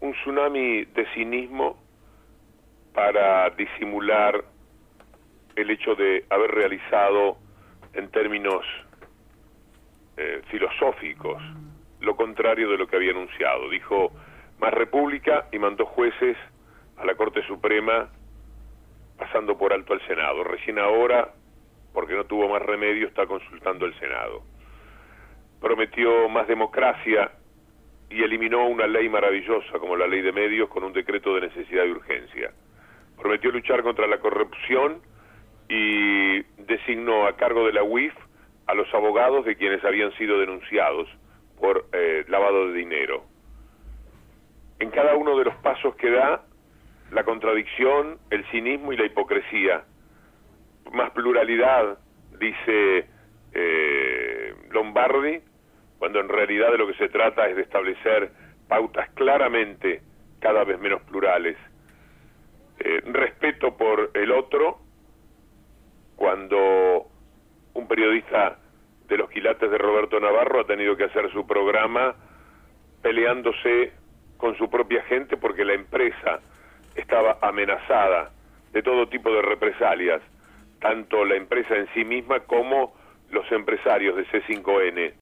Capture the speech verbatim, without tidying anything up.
un tsunami de cinismo para disimular el hecho de haber realizado en términos eh, filosóficos lo contrario de lo que había anunciado. Dijo más república y mandó jueces a la Corte Suprema pasando por alto al Senado. Recién ahora, porque no tuvo más remedio, está consultando el Senado. Prometió más democracia y eliminó una ley maravillosa como la ley de medios con un decreto de necesidad y urgencia. Prometió luchar contra la corrupción y designó a cargo de la U I F a los abogados de quienes habían sido denunciados por eh, lavado de dinero. En cada uno de los pasos que da, la contradicción, el cinismo y la hipocresía. Más pluralidad, dice eh, Lombardi, cuando en realidad de lo que se trata es de establecer pautas claramente cada vez menos plurales. Eh, respeto por el otro, cuando un periodista de los quilates de Roberto Navarro ha tenido que hacer su programa peleándose con su propia gente porque la empresa estaba amenazada de todo tipo de represalias, tanto la empresa en sí misma como los empresarios de C cinco N.